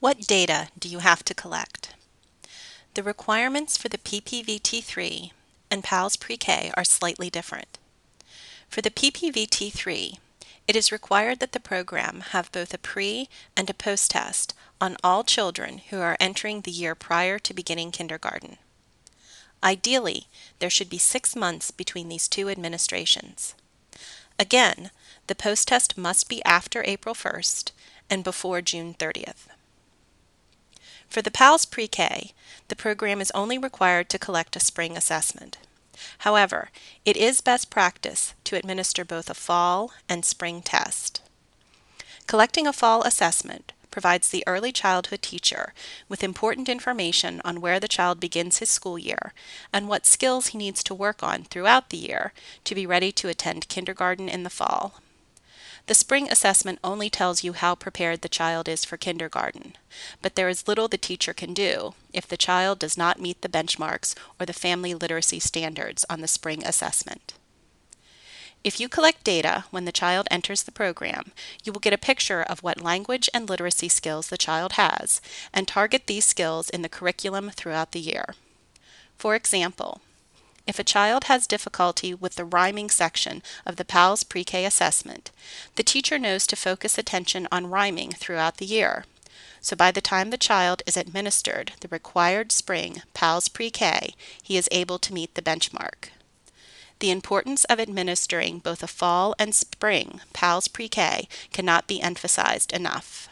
What data do you have to collect? The requirements for the PPVT3 and PALS Pre-K are slightly different. For the PPVT3, it is required that the program have both a pre and a post-test on all children who are entering the year prior to beginning kindergarten. Ideally, there should be 6 months between these two administrations. Again, the post-test must be after April 1st and before June 30th. For the PALS Pre-K, the program is only required to collect a spring assessment. However, it is best practice to administer both a fall and spring test. Collecting a fall assessment provides the early childhood teacher with important information on where the child begins his school year and what skills he needs to work on throughout the year to be ready to attend kindergarten in the fall. The spring assessment only tells you how prepared the child is for kindergarten, but there is little the teacher can do if the child does not meet the benchmarks or the family literacy standards on the spring assessment. If you collect data when the child enters the program, you will get a picture of what language and literacy skills the child has and target these skills in the curriculum throughout the year. For example, if a child has difficulty with the rhyming section of the PALS Pre-K assessment, the teacher knows to focus attention on rhyming throughout the year. So by the time the child is administered the required spring PALS Pre-K, he is able to meet the benchmark. The importance of administering both a fall and spring PALS Pre-K cannot be emphasized enough.